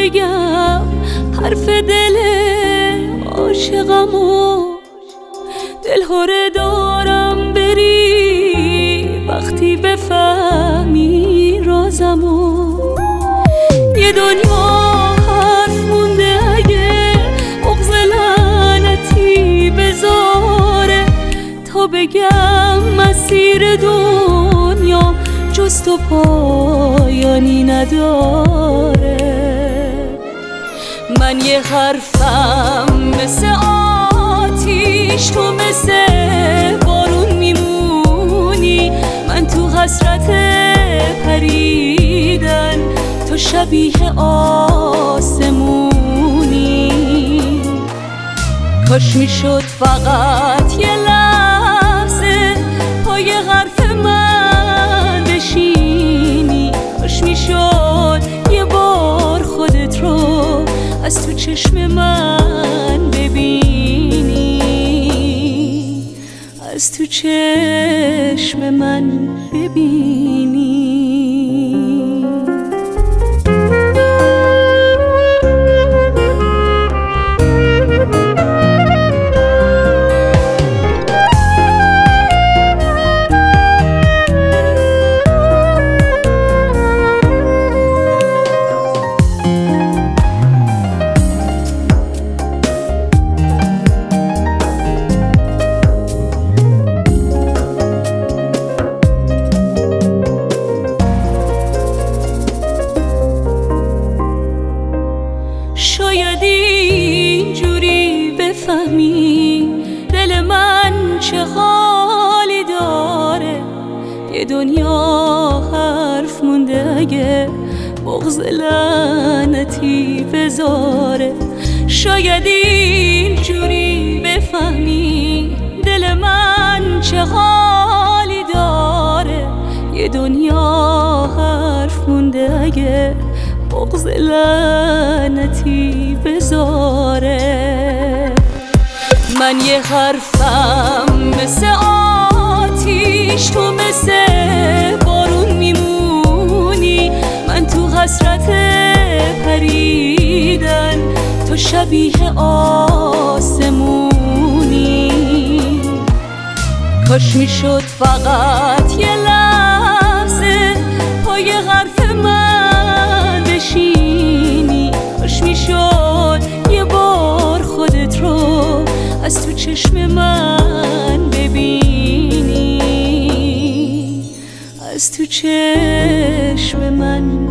بگم حرف دل عاشقمو، دلهره دارم بری وقتی بفهمی رازمو. یه دنیا حرف مونده اگه بغض لعنتی بذاره، تا بگم مسیر دنیا جز تو پایانی نداره. من یه حرفم مثل آتیش، تو مثل بارون میمونی. من تو حسرت پریدن، تو شبیه آسمونی. کاش میشد فقط یه لحظه پای حرف من بشینی. کاش میشد یه بار خودت رو از تو چشم من ببینی، از تو چشم من ببینی. شاید اینجوری بفهمی دل من چه حالی داره. یه دنیا حرف مونده اگه بغض لعنتی بذاره. شاید اینجوری بفهمی دل من چه حالی داره. یه دنیا حرف مونده اگه بغض لعنتی بذاره. من یه حرفم مثل آتیش، تو مثل بارون میمونی. من تو حسرت پریدن، تو شبیه آسمونی. کاش میشد فقط یه لحظه پای حرف من بشینی. کاش میشد یه بار خودت رو از تو چشم من ببینی، از تو چشم من